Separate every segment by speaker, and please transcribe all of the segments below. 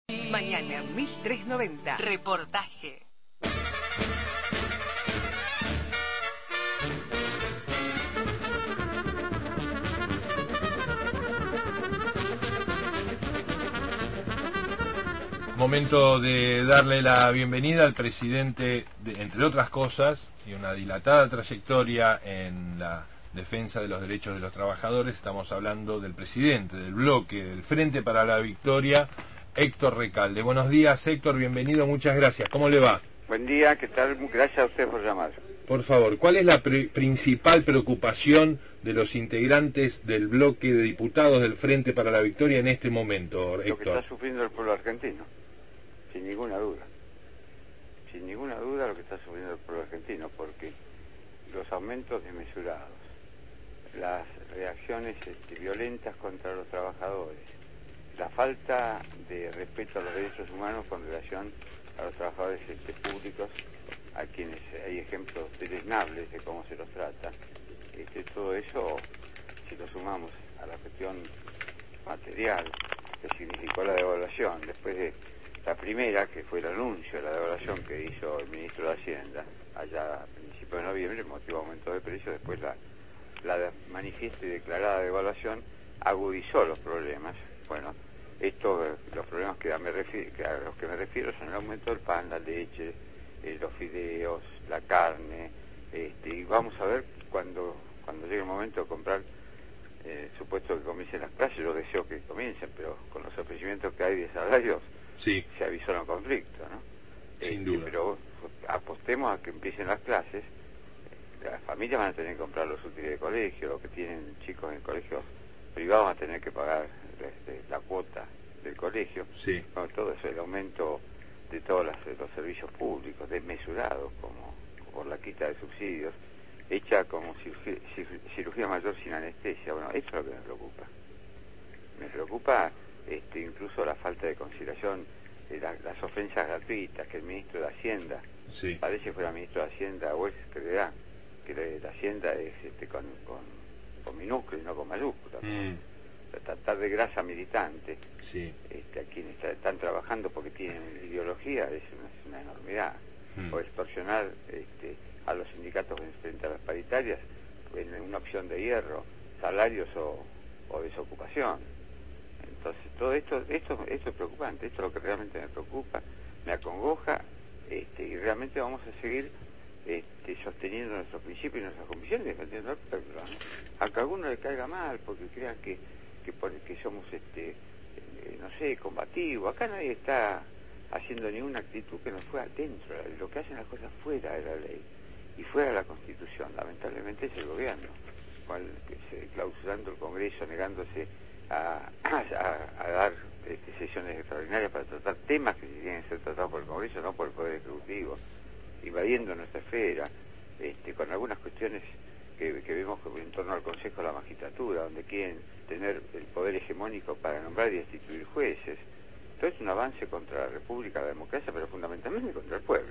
Speaker 1: Mañana 1390. Reportaje.
Speaker 2: Momento de darle la bienvenida al presidente, entre otras cosas, y una dilatada trayectoria en la defensa de los derechos de los trabajadores. Estamos hablando del presidente del bloque del Frente para la Victoria, Héctor Recalde. Buenos días, Héctor, bienvenido, muchas gracias. ¿Cómo le va?
Speaker 3: Buen día, ¿qué tal? Gracias a usted por llamar.
Speaker 2: Por favor, ¿cuál es la principal preocupación de los integrantes del bloque de diputados del Frente para la Victoria en este momento, Héctor?
Speaker 3: Lo que está sufriendo el pueblo argentino, sin ninguna duda. Sin ninguna duda lo que está sufriendo el pueblo argentino, porque los aumentos desmesurados, las reacciones violentas contra los trabajadores, la falta de respeto a los derechos humanos con relación a los trabajadores públicos, a quienes hay ejemplos deleznables de cómo se los trata, todo eso, si lo sumamos a la cuestión material que significó la devaluación, después de la primera, que fue el anuncio de la devaluación que hizo el ministro de Hacienda, allá a principios de noviembre, motivo de aumento de precios, después la manifiesta y declarada devaluación agudizó los problemas. Bueno, los problemas a los que me refiero son el aumento del pan, la leche, los fideos, la carne, y vamos a ver cuando llegue el momento de comprar, supuesto que comiencen las clases, yo deseo que comiencen, pero con los ofrecimientos que hay de salarios,
Speaker 2: sí,
Speaker 3: se avisó un conflicto, ¿no?
Speaker 2: Sin duda.
Speaker 3: Pero apostemos a que empiecen las clases, las familias van a tener que comprar los útiles de colegio, los que tienen chicos en colegios privados van a tener que pagar la cuota del colegio,
Speaker 2: sí.
Speaker 3: Bueno, todo eso, el aumento de todos los servicios públicos, desmesurados, como por la quita de subsidios, hecha como cirugía mayor sin anestesia. Bueno, eso es lo que me preocupa. Me preocupa incluso la falta de consideración de las ofensas gratuitas que el ministro de Hacienda,
Speaker 2: sí,
Speaker 3: parece que fuera ministro de Hacienda o creerá que la Hacienda es con minúscula y no con mayúscula. Tratar de grasa militante,
Speaker 2: sí,
Speaker 3: a quienes están trabajando porque tienen ideología es una enormidad. O extorsionar a los sindicatos frente a las paritarias en una opción de hierro, salarios o desocupación. Entonces todo esto es preocupante, esto es lo que realmente me preocupa, me acongoja, y realmente vamos a seguir sosteniendo nuestros principios y nuestras convicciones, defendiendo el pueblo, ¿no? Aunque a alguno le caiga mal porque crean que somos no sé, combativos. Acá nadie está haciendo ninguna actitud que no fuera dentro de la ley. Lo que hacen las cosas fuera de la ley y fuera de la Constitución, lamentablemente, es el gobierno, clausurando el Congreso, negándose a dar sesiones extraordinarias para tratar temas que tienen que ser tratados por el Congreso, no por el Poder Ejecutivo, invadiendo nuestra esfera, con algunas cuestiones que vemos en torno al Consejo de la Magistratura, donde quieren tener el poder hegemónico para nombrar y destituir jueces. Esto es un avance contra la República, la democracia, pero fundamentalmente contra el pueblo.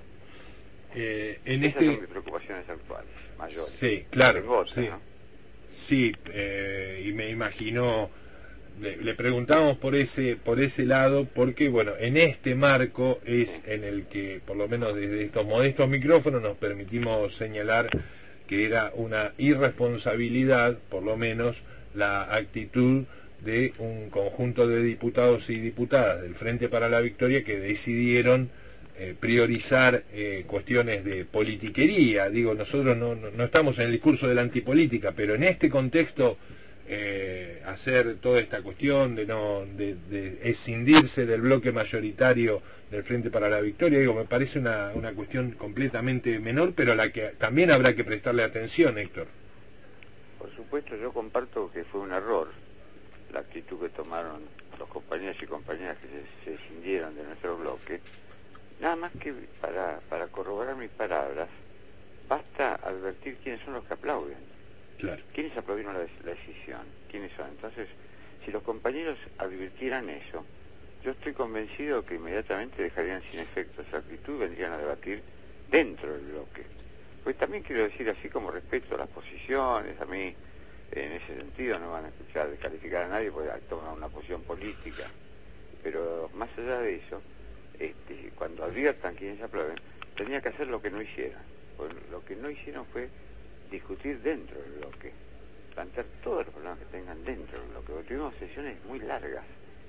Speaker 3: Esas son mis preocupaciones actuales, mayores.
Speaker 2: Sí, claro.
Speaker 3: Otras,
Speaker 2: sí,
Speaker 3: ¿no?
Speaker 2: Sí, y me imagino, le preguntamos por ese lado, porque bueno, en este marco es en el que, por lo menos desde estos modestos micrófonos, nos permitimos señalar que era una irresponsabilidad, por lo menos, la actitud de un conjunto de diputados y diputadas del Frente para la Victoria que decidieron priorizar cuestiones de politiquería. Digo, nosotros no estamos en el discurso de la antipolítica, pero en este contexto hacer toda esta cuestión de escindirse del bloque mayoritario del Frente para la Victoria, digo, me parece una cuestión completamente menor, pero a la que también habrá que prestarle atención, Héctor.
Speaker 3: Por supuesto, yo comparto que fue un error la actitud que tomaron los compañeros y compañeras que se escindieron de nuestro bloque. Nada más que para corroborar mis palabras, basta advertir quiénes son los que aplauden.
Speaker 2: Claro.
Speaker 3: ¿Quiénes aplaudieron la decisión? ¿Quiénes son? Entonces, si los compañeros advirtieran eso, yo estoy convencido que inmediatamente dejarían sin efecto esa actitud y vendrían a debatir dentro del bloque. Pues también quiero decir, así como respeto a las posiciones, a mí en ese sentido no van a escuchar descalificar a nadie porque toman una posición política Pero más allá de eso, cuando adviertan quienes aplauden, tenía que hacer lo que no hicieron. Pues lo que no hicieron fue discutir dentro del bloque, plantear todos los problemas que tengan dentro del bloque. Porque tuvimos sesiones muy largas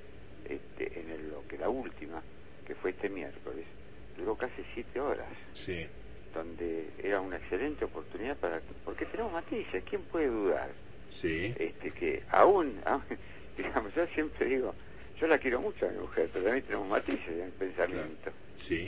Speaker 3: en el bloque. La última, que fue este miércoles, duró casi 7 horas.
Speaker 2: Sí.
Speaker 3: Donde era una excelente oportunidad porque tenemos matices. ¿Quién puede dudar?
Speaker 2: Sí.
Speaker 3: Que aún, digamos, yo siempre digo, yo la quiero mucho a mi mujer, pero también tenemos matices en el pensamiento.
Speaker 2: Sí.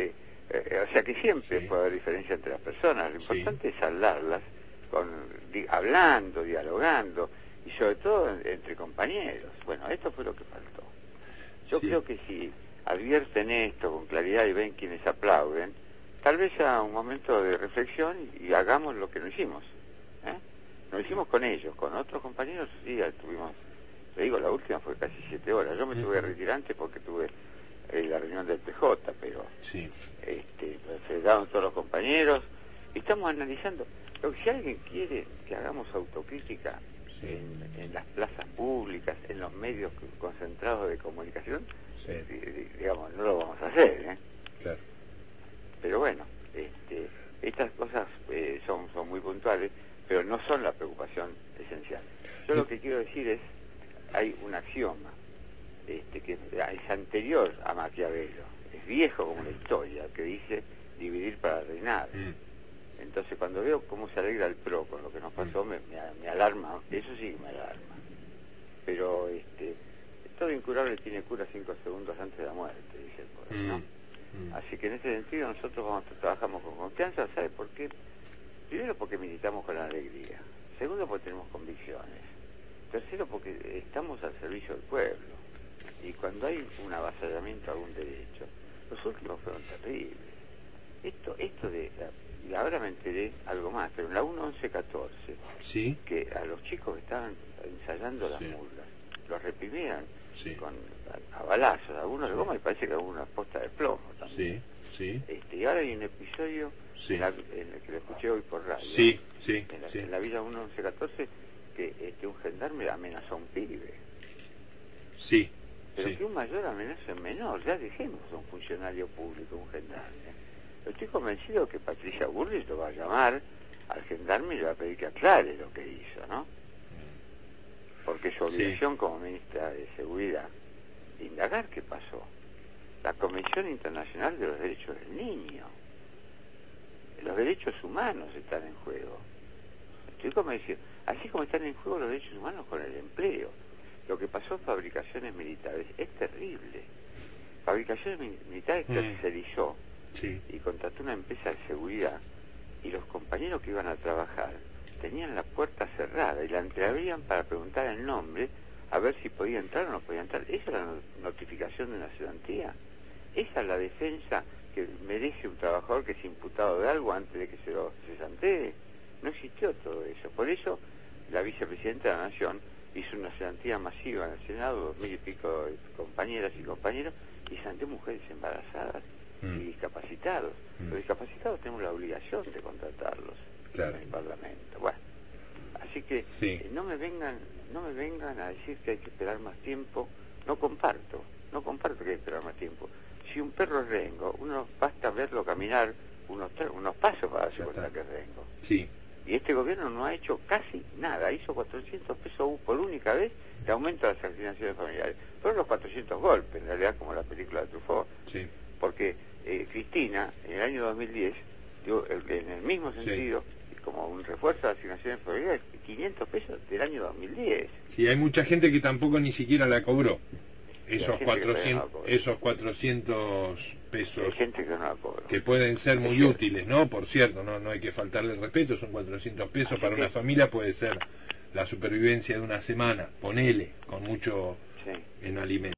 Speaker 3: O sea que siempre puede haber diferencia entre las personas. Lo importante es hablarlas, hablando, dialogando, y sobre todo entre compañeros. Bueno, esto fue lo que faltó. Yo creo que si advierten esto con claridad y ven quienes aplauden, tal vez sea un momento de reflexión y hagamos lo que no hicimos. Lo hicimos con ellos, con otros compañeros sí tuvimos, te digo, la última fue casi 7 horas. Yo me tuve que retirar antes porque tuve la reunión del PJ, pero se daban todos los compañeros y estamos analizando. Si alguien quiere que hagamos autocrítica en las plazas públicas, en los medios concentrados de comunicación, digamos, no lo vamos a hacer,
Speaker 2: Claro.
Speaker 3: Pero bueno, estas cosas son muy puntuales, pero no son la preocupación esencial. Yo lo que quiero decir es, hay un axioma que es anterior a Maquiavelo, es viejo como la historia, que dice dividir para reinar. Entonces cuando veo cómo se alegra el PRO con lo que nos pasó, me alarma, eso sí me alarma. Pero todo incurable tiene cura 5 segundos antes de la muerte, dice el poeta, ¿no? Así que en ese sentido nosotros trabajamos con confianza. ¿Sabe por qué? Primero porque militamos con alegría. Segundo porque tenemos convicciones. Tercero porque estamos al servicio del pueblo. Y cuando hay un avasallamiento a algún derecho, los últimos fueron terribles. Y ahora me enteré algo más, pero en la 1114, que a los chicos que estaban ensayando las murgas, los reprimían a balazos, algunos de goma y parece que alguna posta de plomo también. Y ahora hay un episodio en el que lo escuché hoy por radio, en la Villa 1114, que un gendarme amenazó a un pibe. Pero que un mayor amenaza en menor, ya dejemos a un funcionario público, un gendarme. Yo estoy convencido que Patricia Bullrich lo va a llamar al gendarme y le va a pedir que aclare lo que hizo, ¿no? Porque su obligación como ministra de Seguridad, indagar qué pasó. La Convención Internacional de los Derechos del Niño. Los derechos humanos están en juego. Estoy convencido. Así como están en juego los derechos humanos con el empleo. Lo que pasó en fabricaciones militares es terrible. Fabricaciones militares tercerizó y contrató una empresa de seguridad, y los compañeros que iban a trabajar tenían la puerta cerrada y la entreabrían para preguntar el nombre a ver si podía entrar o no podía entrar. ¿Esa es la notificación de una cesantía? ¿Esa es la defensa que merece un trabajador que es imputado de algo antes de que se lo cesantee? No existió todo eso. Por eso la vicepresidenta de la Nación hizo una cesantía masiva en el Senado, 2000 y pico de compañeras y compañeros, y cesanteó mujeres embarazadas y discapacitados. Los discapacitados tenemos la obligación de contratarlos en el Parlamento. Bueno, así que no me vengan a decir que hay que esperar más tiempo. No comparto que hay que esperar más tiempo. Si un perro es rengo, uno basta verlo caminar unos pasos para darse cuenta que es rengo. Y este gobierno no ha hecho casi nada. Hizo 400 pesos por única vez de aumento de las asignaciones familiares. Fueron los 400 golpes, en realidad, como la película de Truffaut. Porque Cristina, en el año 2010, dio en el mismo sentido, como un refuerzo de asignaciones familiares, 500 pesos del año 2010.
Speaker 2: Hay mucha gente que tampoco ni siquiera la cobró. Esos 400 pesos
Speaker 3: hay gente que no la cobra,
Speaker 2: que pueden ser muy útiles, ¿no? Por cierto, no hay que faltarle el respeto, son 400 pesos para una familia, puede ser la supervivencia de una semana, ponele, con mucho en alimentos.